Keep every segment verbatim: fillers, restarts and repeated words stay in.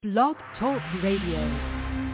Blog Talk Radio.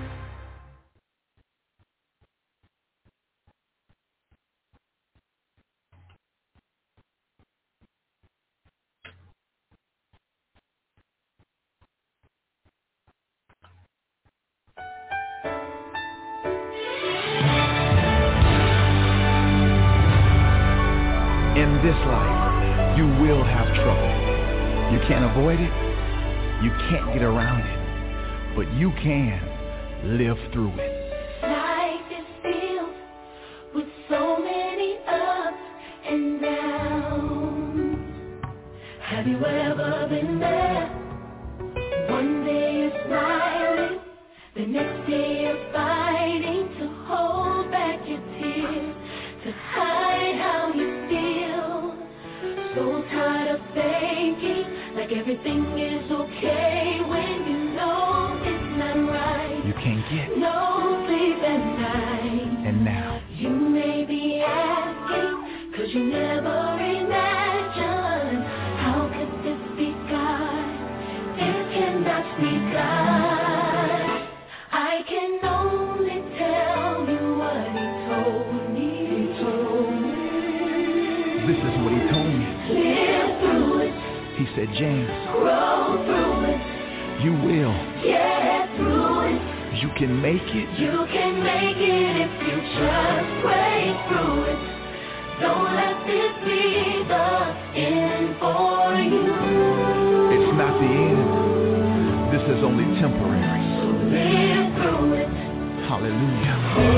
In this life, you will have trouble. You can't avoid it. You can't get around it. But you can live through it. Life is filled with so many ups and downs. Have you ever been there? One day you're smiling, the next day you're fighting to hold back your tears, to hide how you feel. So tired of faking like everything is okay when you know it's not right. You can't get no sleep at night. And now You may be asking, cause you never imagined, how could this be God? It cannot be God. I can only tell you what he told me. He told me. This is what he told me. Live through it. He said, James, Grow through it. you will. Get through it. You can make it. You can make it if you just break through it. Don't let this be the end for you. It's not the end. This is only temporary. So live through it. Hallelujah.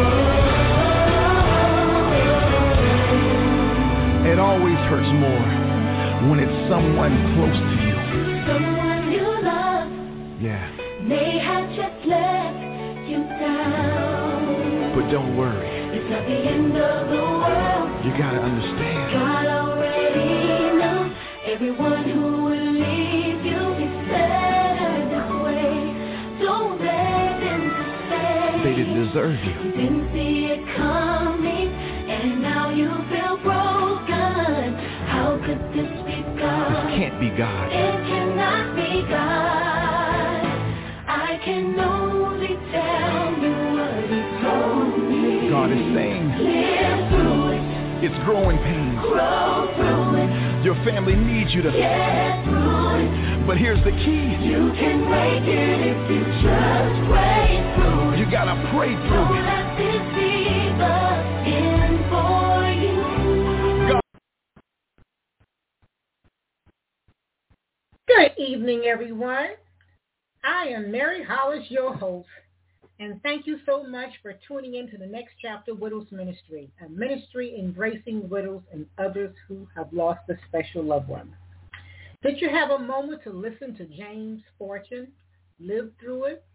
Oh. It always hurts more when it's someone close to you. Someone you love. Yeah. May have just let you down. But don't worry. It's not the end of the world. You gotta understand. God already knows everyone who will leave you is better this way. Don't let them to say They didn't deserve you. you didn't see it coming, and now you feel broken. How could this be God? This can't be God. It cannot be God. I can only tell you what he told me. God is saying, live through it. It's growing pains. Grow through it. Your family needs you to. Get through it. But here's the key. You can make it if you just pray through it. You gotta pray through Don't it. let this be the end for you. God. Good evening, everyone. I am Mary Hollis, your host, and thank you so much for tuning in to the Next Chapter Widows Ministry, a ministry embracing widows and others who have lost a special loved one. Did you have a moment to listen to James Fortune, Live Through It?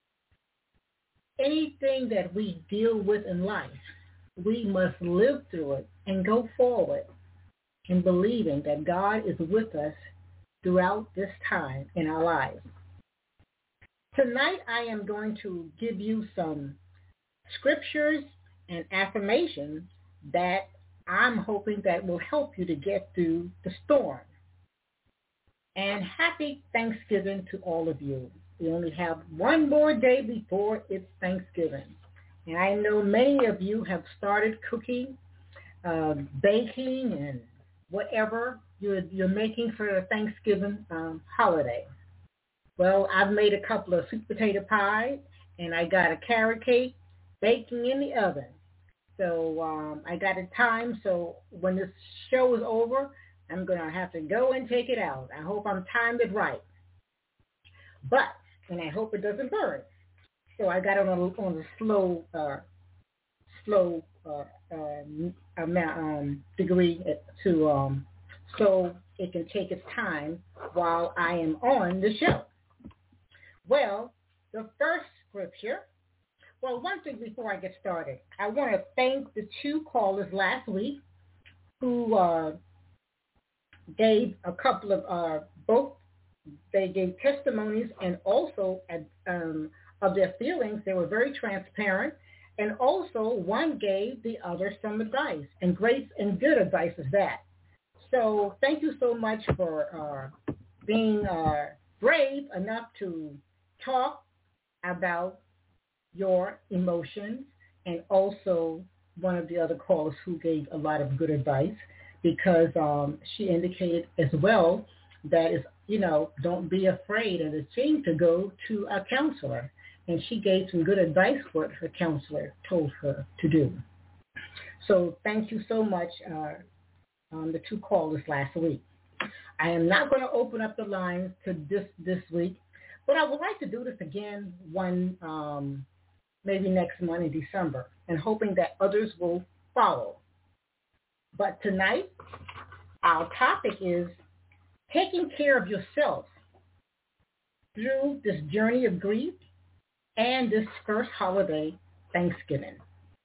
Anything that we deal with in life, we must live through it and go forward in believing that God is with us throughout this time in our lives. Tonight, I am going to give you some scriptures and affirmations that I'm hoping that will help you to get through the storm. And happy Thanksgiving to all of you. We only have one more day before it's Thanksgiving. And I know many of you have started cooking, uh, baking, and whatever you're, you're making for the Thanksgiving um, holiday. Well, I've made a couple of sweet potato pies, and I got a carrot cake baking in the oven. So um, I got it timed, so when this show is over, I'm going to have to go and take it out. I hope I'm timed it right. But, and I hope it doesn't burn. So I got it on a, on a slow, uh, slow uh, uh, amount, um, degree to, um, so it can take its time while I am on the show. Well, the first scripture, well, one thing before I get started, I want to thank the two callers last week who uh, gave a couple of, uh, both, they gave testimonies and also um, of their feelings. They were very transparent. And also one gave the other some advice, and great and good advice is that. So thank you so much for uh, being uh, brave enough to talk about your emotions, and also one of the other callers who gave a lot of good advice, because um, she indicated as well that is, you know, don't be afraid and ashamed to go to a counselor. And she gave some good advice what her counselor told her to do. So thank you so much, uh, um, the two callers last week. I am not going to open up the lines to this this week, but I would like to do this again one um, maybe next month in December, and hoping that others will follow. But tonight, our topic is taking care of yourself through this journey of grief and this first holiday, Thanksgiving.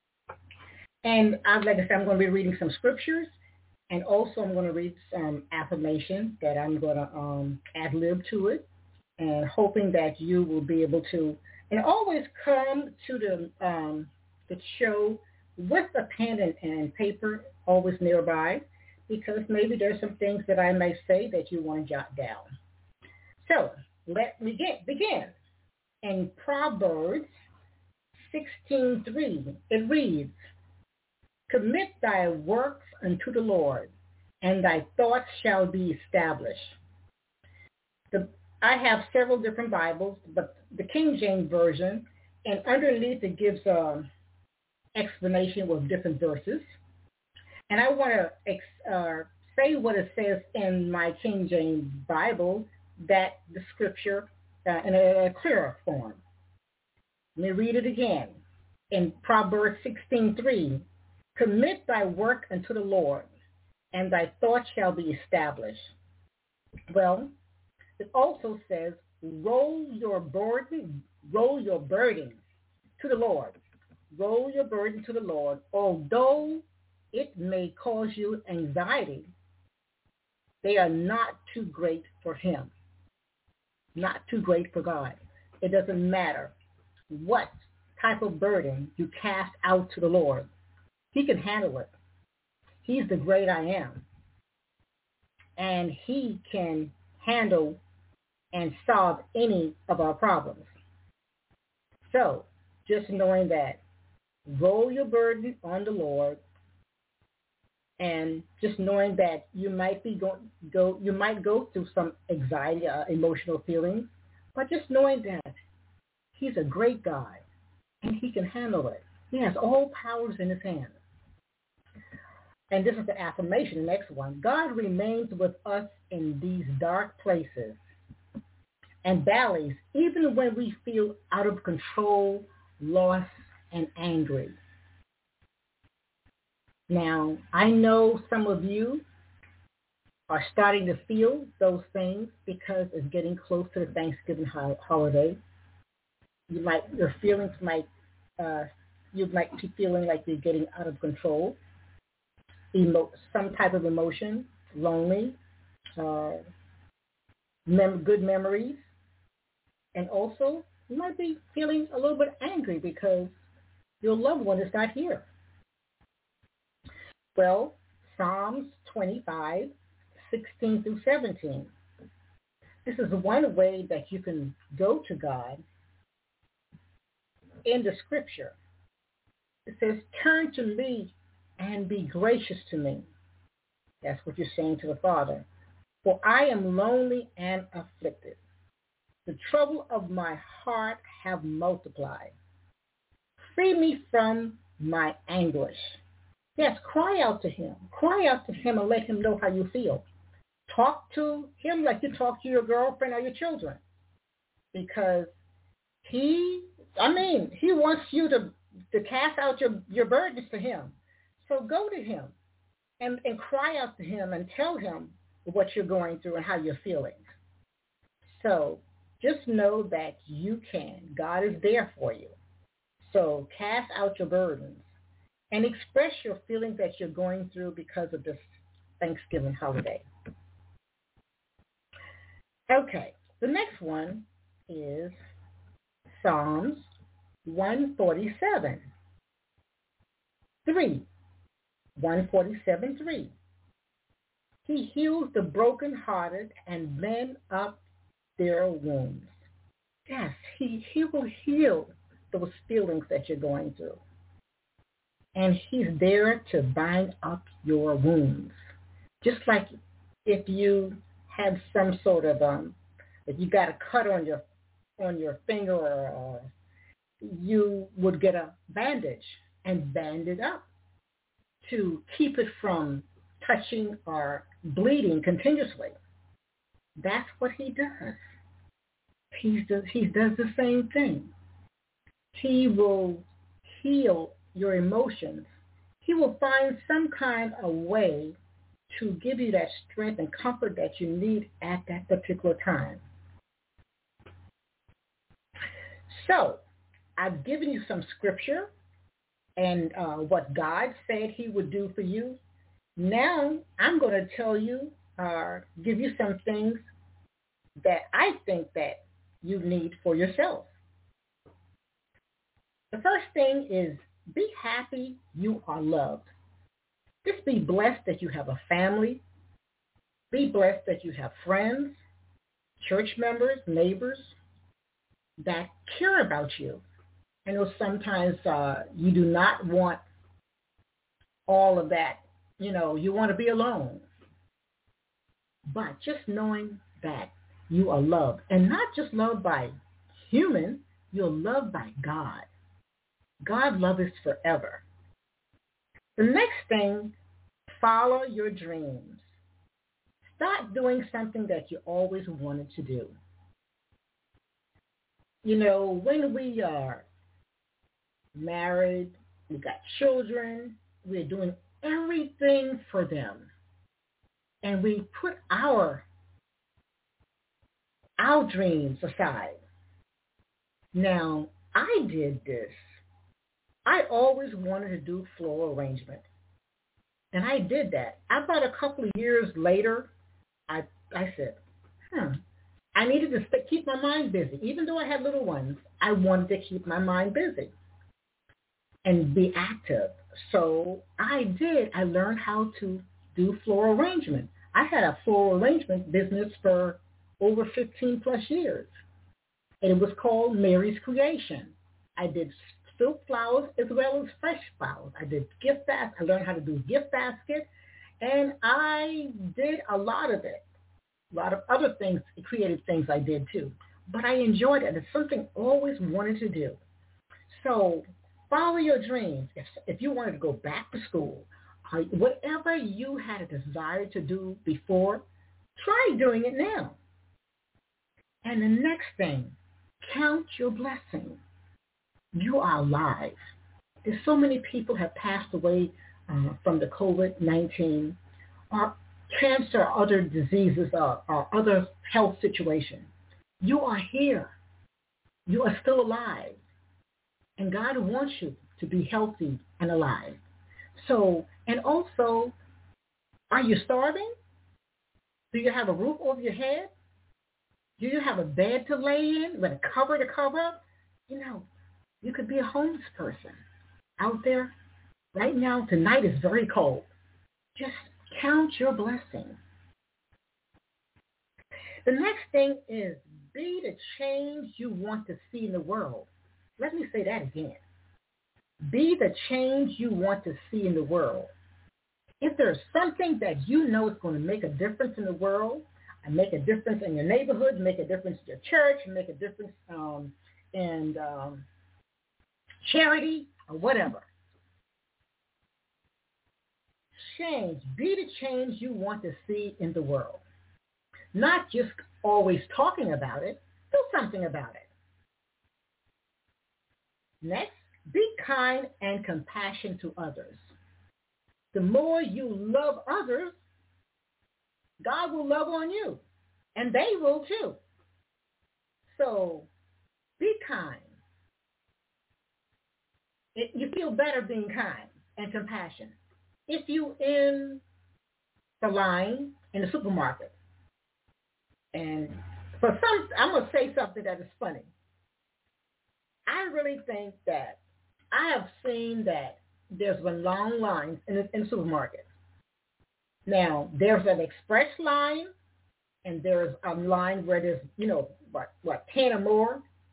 And I'd like to say I'm going to be reading some scriptures, and also I'm going to read some affirmation that I'm going to um, ad-lib to it, and hoping that you will be able to, and always come to the um, the show with a pen and, and paper always nearby, because maybe there's some things that I may say that you want to jot down. So let me get, begin. In Proverbs sixteen three, it reads, "Commit thy works unto the Lord, and thy thoughts shall be established." The, I have several different Bibles, but the King James Version, and underneath it gives an explanation with different verses. And I want to ex, uh, say what it says in my King James Bible, that the scripture uh, in a, a clearer form. Let me read it again. In Proverbs sixteen three, "Commit thy work unto the Lord, and thy thoughts shall be established." Well, it also says, roll your burden, roll your burden to the Lord. Roll your burden to the Lord, although it may cause you anxiety. They are not too great for him, not too great for God. It doesn't matter what type of burden you cast out to the Lord. He can handle it. He's the great I am. And he can handle and solve any of our problems. So just knowing that, roll your burden on the Lord, and just knowing that you might be go, go you might go through some anxiety, uh, emotional feelings, but just knowing that he's a great God and he can handle it. He has all powers in his hands. And this is the affirmation, the next one. God remains with us in these dark places and valleys, even when we feel out of control, lost, and angry. Now, I know some of you are starting to feel those things because it's getting close to the Thanksgiving ho- holiday. You might, your feelings might, uh, you might be feeling like you're getting out of control. Emo- some type of emotion, lonely, uh, mem- good memories, and also you might be feeling a little bit angry because your loved one is not here. Well, Psalms twenty-five, sixteen through seventeen. This is one way that you can go to God in the scripture. It says, "Turn to me and be gracious to me." That's what you're saying to the Father. "For I am lonely and afflicted. The trouble of my heart have multiplied. Free me from my anguish." Yes, cry out to him. Cry out to him and let him know how you feel. Talk to him like you talk to your girlfriend or your children. Because he, I mean, he wants you to, to cast out your, your burdens to him. So go to him and, and cry out to him and tell him what you're going through and how you're feeling. So just know that you can. God is there for you. So cast out your burdens and express your feelings that you're going through because of this Thanksgiving holiday. Okay, the next one is Psalms one forty-seven, three. one forty-seven, three. He heals the brokenhearted and mend up their wounds. Yes, he, he will heal those feelings that you're going through. And he's there to bind up your wounds. Just like if you had some sort of, um, if you got a cut on your on your finger, or uh, you would get a bandage and band it up to keep it from touching or bleeding continuously. That's what he does. He does, he does the same thing. He will heal your emotions. He will find some kind of way to give you that strength and comfort that you need at that particular time. So, I've given you some scripture and uh, what God said he would do for you. Now, I'm going to tell you, uh, give you some things that I think that you need for yourself. The first thing is, be happy you are loved. Just be blessed that you have a family. Be blessed that you have friends, church members, neighbors that care about you. I know sometimes uh, you do not want all of that. You know, you want to be alone. But just knowing that you are loved, and not just loved by human, you're loved by God. God loves us forever. The next thing, follow your dreams. Start doing something that you always wanted to do. You know, when we are married, we got children, we're doing everything for them. And we put our, our dreams aside. Now, I did this. I always wanted to do floral arrangement. And I did that. About a couple of years later, I I said, hmm, I needed to stay, keep my mind busy. Even though I had little ones, I wanted to keep my mind busy and be active. So I did. I learned how to do floral arrangement. I had a floral arrangement business for over fifteen plus years. And it was called Mary's Creation. I did silk flowers as well as fresh flowers. I did gift baskets. I learned how to do gift baskets. And I did a lot of it. A lot of other things, creative things I did too. But I enjoyed it. It's something I always wanted to do. So follow your dreams. If, if you wanted to go back to school, uh, whatever you had a desire to do before, try doing it now. And the next thing, count your blessings. You are alive. There's so many people have passed away uh, from the covid nineteen or cancer or other diseases or, or other health situations. You are here. You are still alive. And God wants you to be healthy and alive. So, and also, are you starving? Do you have a roof over your head? Do you have a bed to lay in with a cover to cover up? You know, you could be a homeless person out there. Right now, tonight is very cold. Just count your blessings. The next thing is be the change you want to see in the world. Let me say that again. Be the change you want to see in the world. If there's something that you know is going to make a difference in the world, and make a difference in your neighborhood, make a difference in your church, make a difference um, in um, charity, or whatever. Change. Be the change you want to see in the world. Not just always talking about it. Do something about it. Next, be kind and compassionate to others. The more you love others, God will love on you, and they will too. So be kind. It, you feel better being kind and compassionate. If you in the line in the supermarket, and for some, I'm going to say something that is funny. I really think that I have seen that there's been long lines in the, in the supermarket. Now, there's an express line, and there's a line where there's, you know, what, what ten or more.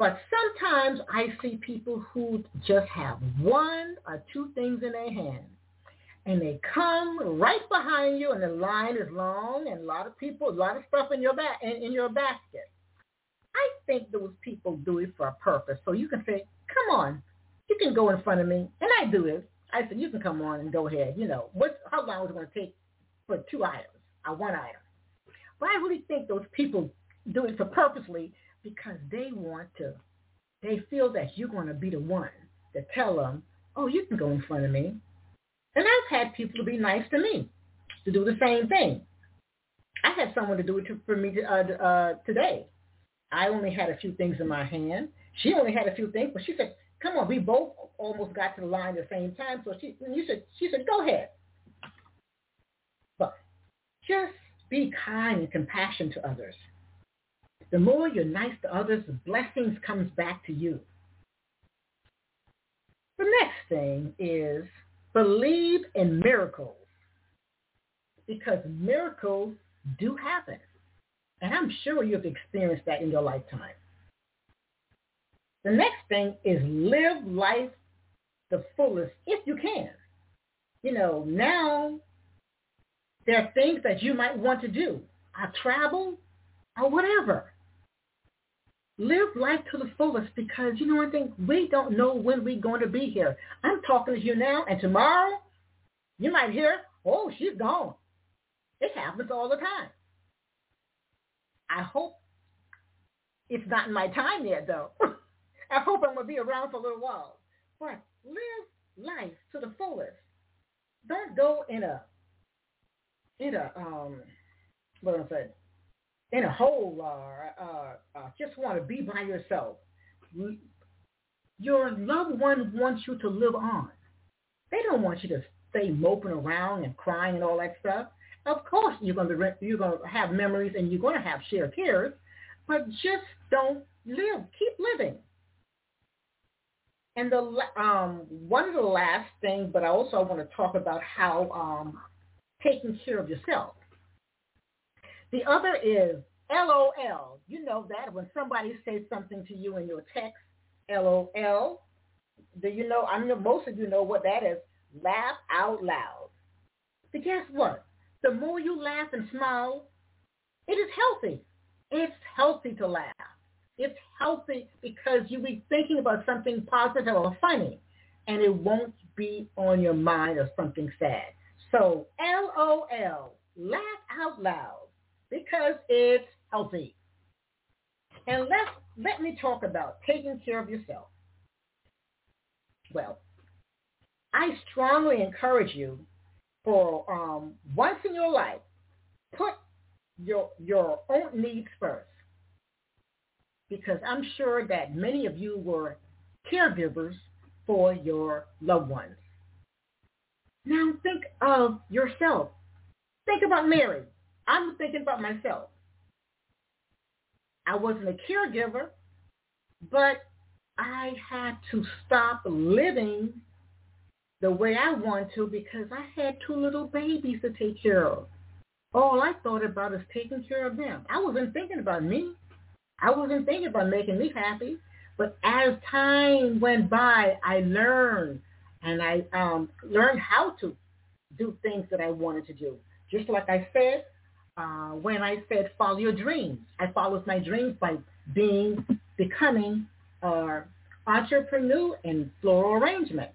But sometimes I see people who just have one or two things in their hand, and they come right behind you, and the line is long, and a lot of people, a lot of stuff in your ba- in, in your basket. I think those people do it for a purpose. So you can say, come on, you can go in front of me, and I do this. I said, you can come on and go ahead. You know, what? How long is it going to take for two items or one item? But I really think those people do it for purposely because they want to. They feel that you're going to be the one to tell them, oh, you can go in front of me. And I've had people to be nice to me, to do the same thing. I had someone to do it to, for me to, uh, uh, today. I only had a few things in my hand. She only had a few things, but she said, come on, we both almost got to the line at the same time. So she, you said, she said, go ahead. But just be kind and compassionate to others. The more you're nice to others, the blessings comes back to you. The next thing is believe in miracles, because miracles do happen. And I'm sure you've experienced that in your lifetime. The next thing is live life the fullest if you can. You know, now there are things that you might want to do, or travel, or whatever. Live life to the fullest, because, you know one thing, we don't know when we're going to be here. I'm talking to you now, and tomorrow you might hear, oh, she's gone. It happens all the time. I hope it's not in my time yet, though. I hope I'm going to be around for a little while. But live life to the fullest. Don't go in a, in a, um, what do I say, in a hole or uh, uh, just want to be by yourself. Your loved one wants you to live on. They don't want you to stay moping around and crying and all that stuff. Of course, you're going to you're going to have memories and you're going to have shared cares, but just don't live. Keep living. And the um, one of the last things, but I also want to talk about how um, taking care of yourself. The other is L O L. You know that when somebody says something to you in your text, L O L. Do you know? I mean, most of you know what that is. Laugh out loud. But guess what? The more you laugh and smile, it is healthy. It's healthy to laugh. It's healthy because you'll be thinking about something positive or funny, and it won't be on your mind or something sad. So L O L, laugh out loud, because it's healthy. And let let me talk about taking care of yourself. Well, I strongly encourage you for um, once in your life, put your your own needs first. Because I'm sure that many of you were caregivers for your loved ones. Now think of yourself. Think about Mary. I'm thinking about myself. I wasn't a caregiver, but I had to stop living the way I want to because I had two little babies to take care of. All I thought about is taking care of them. I wasn't thinking about me. I wasn't thinking about making me happy. But as time went by, I learned, and I um, learned how to do things that I wanted to do. Just like I said, uh, when I said follow your dreams, I followed my dreams by being, becoming an entrepreneur in floral arrangement.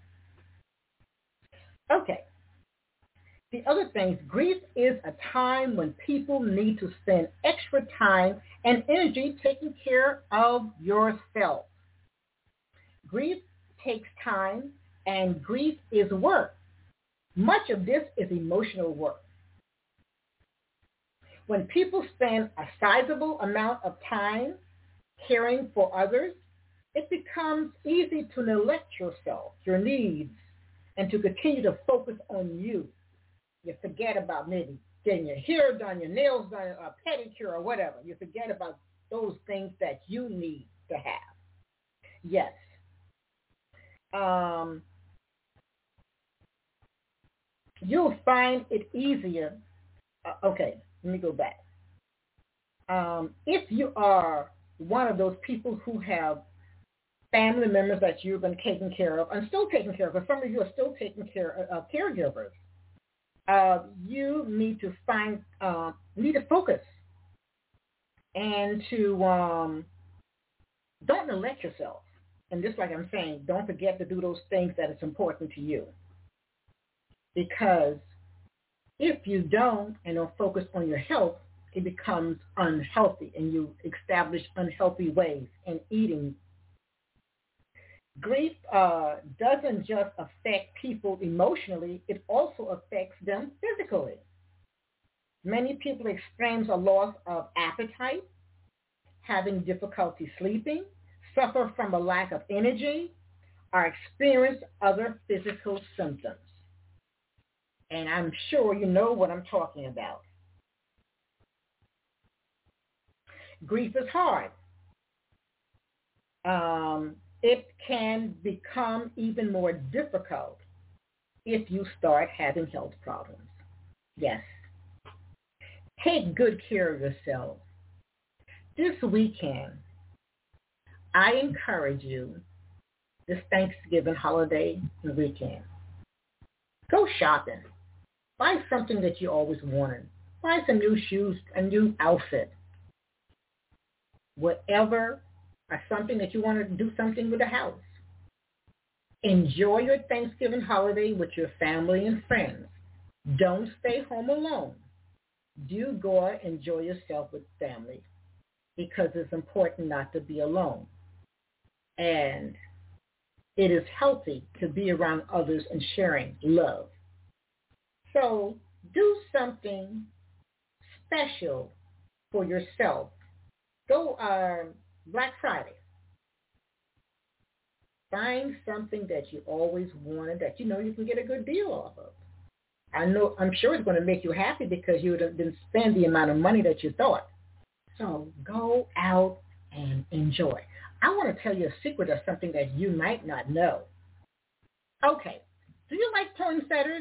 Okay. The other thing, grief is a time when people need to spend extra time and energy taking care of yourself. Grief takes time, and grief is work. Much of this is emotional work. When people spend a sizable amount of time caring for others, it becomes easy to neglect yourself, your needs, and to continue to focus on you. You forget about maybe getting your hair done, your nails done, a pedicure or whatever. You forget about those things that you need to have. Yes. Um, you'll find it easier. Uh, okay, let me go back. Um, if you are one of those people who have family members that you've been taking care of and still taking care of, because some of you are still taking care of uh, caregivers. Uh, you need to find, uh, need to focus and to um, don't neglect yourself. And just like I'm saying, don't forget to do those things that is important to you. Because if you don't and don't focus on your health, it becomes unhealthy and you establish unhealthy ways in eating. Grief uh, doesn't just affect people emotionally, it also affects them physically. Many people experience a loss of appetite, having difficulty sleeping, suffer from a lack of energy, or experience other physical symptoms. And I'm sure you know what I'm talking about. Grief is hard. Um, it can become even more difficult if you start having health problems. Yes. Take good care of yourself. This weekend, I encourage you, this Thanksgiving holiday weekend, go shopping. Buy something that you always wanted. Buy some new shoes, a new outfit. Whatever, or something that you want to do something with the house. Enjoy your Thanksgiving holiday with your family and friends. Don't stay home alone. Do go out and enjoy yourself with family, because it's important not to be alone. And it is healthy to be around others and sharing love. So do something special for yourself. Go uh, Black Friday. Find something that you always wanted that you know you can get a good deal off of. I know, I'm sure it's going to make you happy because you didn't spend the amount of money that you thought. So go out and enjoy. I want to tell you a secret of something that you might not know. Okay, do you like poinsettias?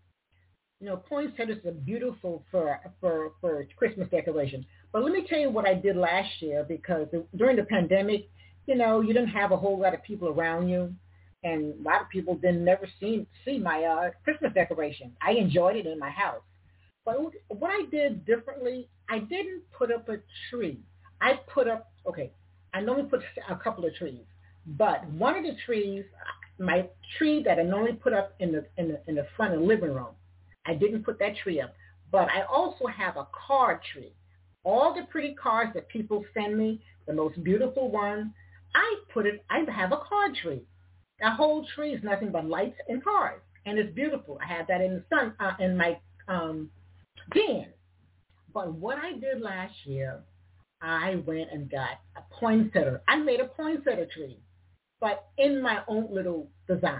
You know, poinsettias are beautiful for for for Christmas decoration. But let me tell you what I did last year, because during the pandemic, you know, you didn't have a whole lot of people around you, and a lot of people didn't never see see my uh, Christmas decoration. I enjoyed it in my house. But what I did differently, I didn't put up a tree. I put up, okay, I normally put a couple of trees, but one of the trees, my tree that I normally put up in the in the in the front of the living room, I didn't put that tree up. But I also have a card tree. All the pretty cards that people send me, the most beautiful one, I put it, I have a card tree. The whole tree is nothing but lights and cards, and it's beautiful. I have that in the sun, uh, in my um, den. But what I did last year, I went and got a poinsettia. I made a poinsettia tree, but in my own little design,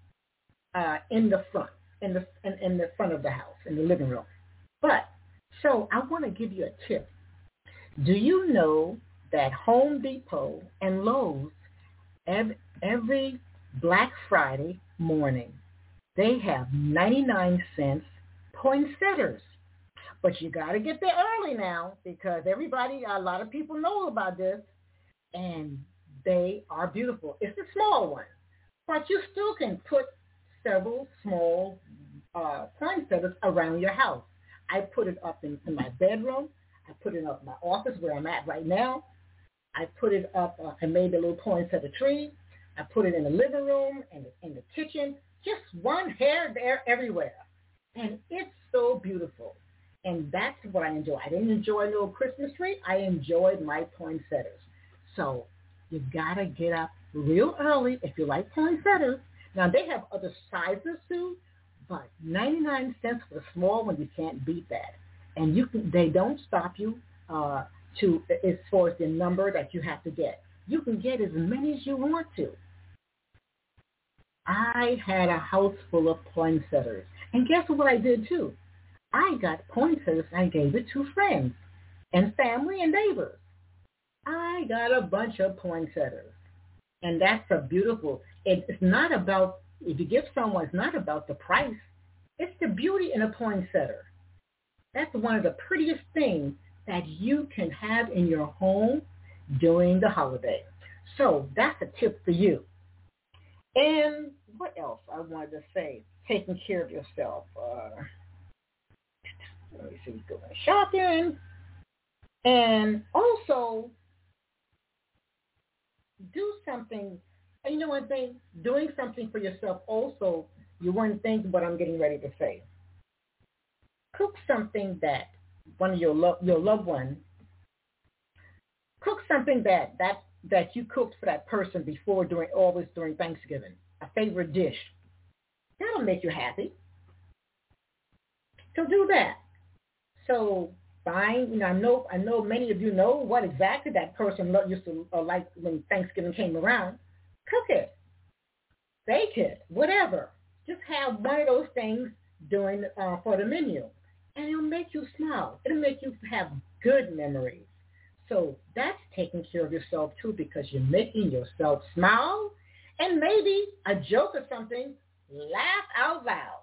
uh, in the front, in the in, in the front of the house, in the living room. But so I want to give you a tip. Do you know that Home Depot and Lowe's every, every Black Friday morning, they have ninety-nine cents poinsettias? But you got to get there early now, because everybody, a lot of people know about this, and they are beautiful. It's a small one, but you still can put several small uh, poinsettias around your house. I put it up in, in my bedroom. I put it up in my office where I'm at right now. I put it up, uh, I made a little poinsettia tree. I put it in the living room and in the kitchen, just one here, there, everywhere. And it's so beautiful. And that's what I enjoy. I didn't enjoy a little Christmas tree. I enjoyed my poinsettias. So you got to get up real early if you like poinsettias. Now, they have other sizes too, but ninety-nine cents for the small one, you can't beat that. And you can, they don't stop you uh, to as far as the number that you have to get. You can get as many as you want to. I had a house full of poinsettias. And guess what I did too? I got poinsettias and I gave it to friends and family and neighbors. I got a bunch of poinsettias. And that's a beautiful, it's not about, if you give someone, it's not about the price. It's the beauty in a poinsettia. That's one of the prettiest things that you can have in your home during the holiday. So that's a tip for you. And what else I wanted to say? Taking care of yourself. Uh, let me see, going shopping. And also do something. And you know one thing? Doing something for yourself also, you wouldn't think what I'm getting ready to say. Cook something that one of your, lo- your loved one, cook something that, that, that you cooked for that person before, during, always during Thanksgiving, a favorite dish. That'll make you happy. So do that. So find, you know, I know, I know many of you know what exactly that person used to uh, like when Thanksgiving came around. Cook it, bake it, whatever. Just have one of those things during uh, for the menu, and it'll make you smile. It'll make you have good memories. So that's taking care of yourself too, because you're making yourself smile, and maybe a joke or something, laugh out loud.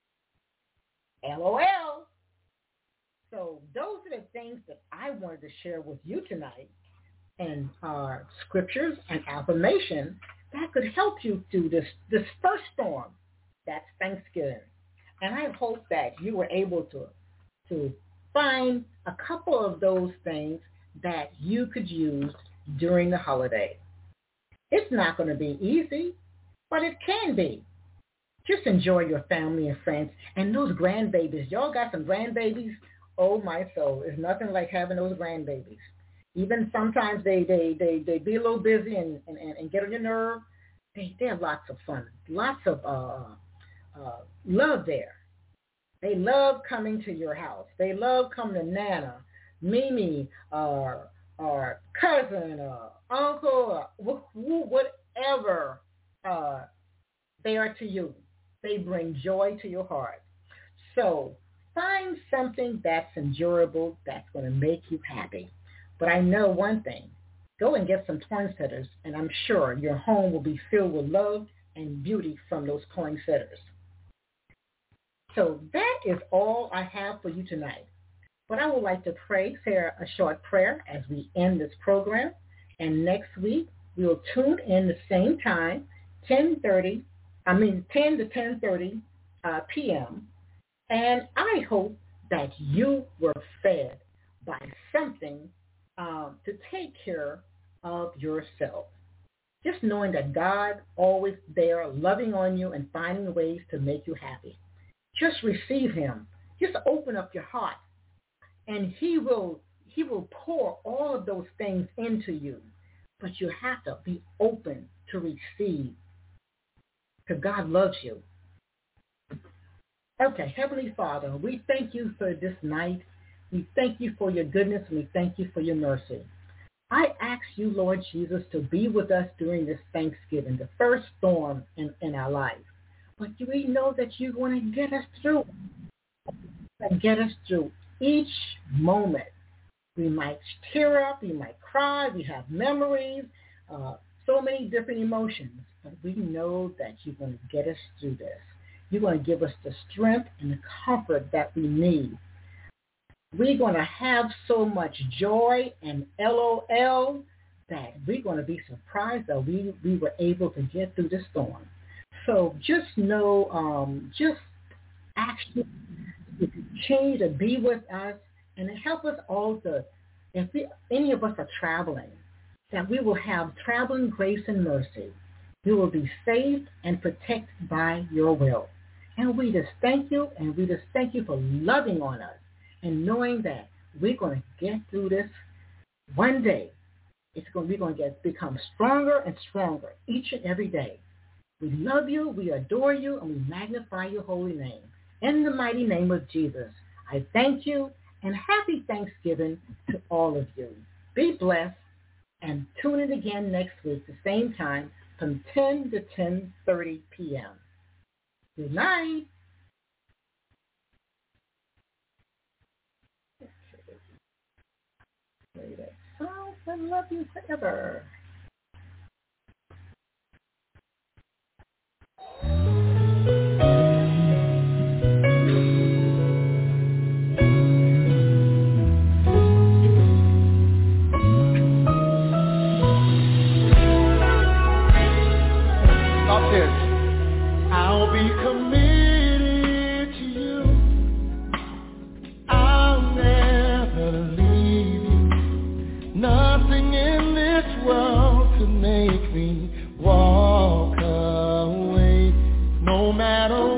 LOL. So those are the things that I wanted to share with you tonight, and uh, scriptures and affirmation that could help you through this, this first storm. That's Thanksgiving. And I hope that you were able to, to find a couple of those things that you could use during the holiday. It's not going to be easy, but it can be. Just enjoy your family and friends and those grandbabies. Y'all got some grandbabies? Oh, my soul. It's nothing like having those grandbabies. Even sometimes they, they, they, they be a little busy and, and, and get on your nerve. They, they have lots of fun, lots of uh, uh, love there. They love coming to your house. They love coming to Nana, Mimi, or, or cousin, or uncle, or whatever uh, they are to you. They bring joy to your heart. So find something that's enjoyable, that's going to make you happy. But I know one thing. Go and get some poinsettias, and I'm sure your home will be filled with love and beauty from those poinsettias. So that is all I have for you tonight. But I would like to pray, say a short prayer as we end this program. And next week, we will tune in the same time, ten thirty, I mean ten to ten thirty uh, p.m. And I hope that you were fed by something um, to take care of yourself. Just knowing that God always there, loving on you and finding ways to make you happy. Just receive him. Just open up your heart, and he will he will pour all of those things into you. But you have to be open to receive, because God loves you. Okay, Heavenly Father, we thank you for this night. We thank you for your goodness, and we thank you for your mercy. I ask you, Lord Jesus, to be with us during this Thanksgiving, the first storm in, in our life. But we know that you're going to get us through, and get us through each moment. We might tear up, we might cry, we have memories, uh, so many different emotions. But we know that you're going to get us through this. You're going to give us the strength and the comfort that we need. We're going to have so much joy and LOL that we're going to be surprised that we, we were able to get through the storm. So just know, um, just ask you to continue to be with us and help us all to, if we, any of us are traveling, that we will have traveling grace and mercy. We will be saved and protected by your will. And we just thank you, and we just thank you for loving on us and knowing that we're going to get through this one day. It's going, we're going to get become stronger and stronger each and every day. We love you, we adore you, and we magnify your holy name. In the mighty name of Jesus, I thank you, and happy Thanksgiving to all of you. Be blessed, and tune in again next week, the same time, from ten to ten thirty p.m. Good night. Play that song, I love you forever. matter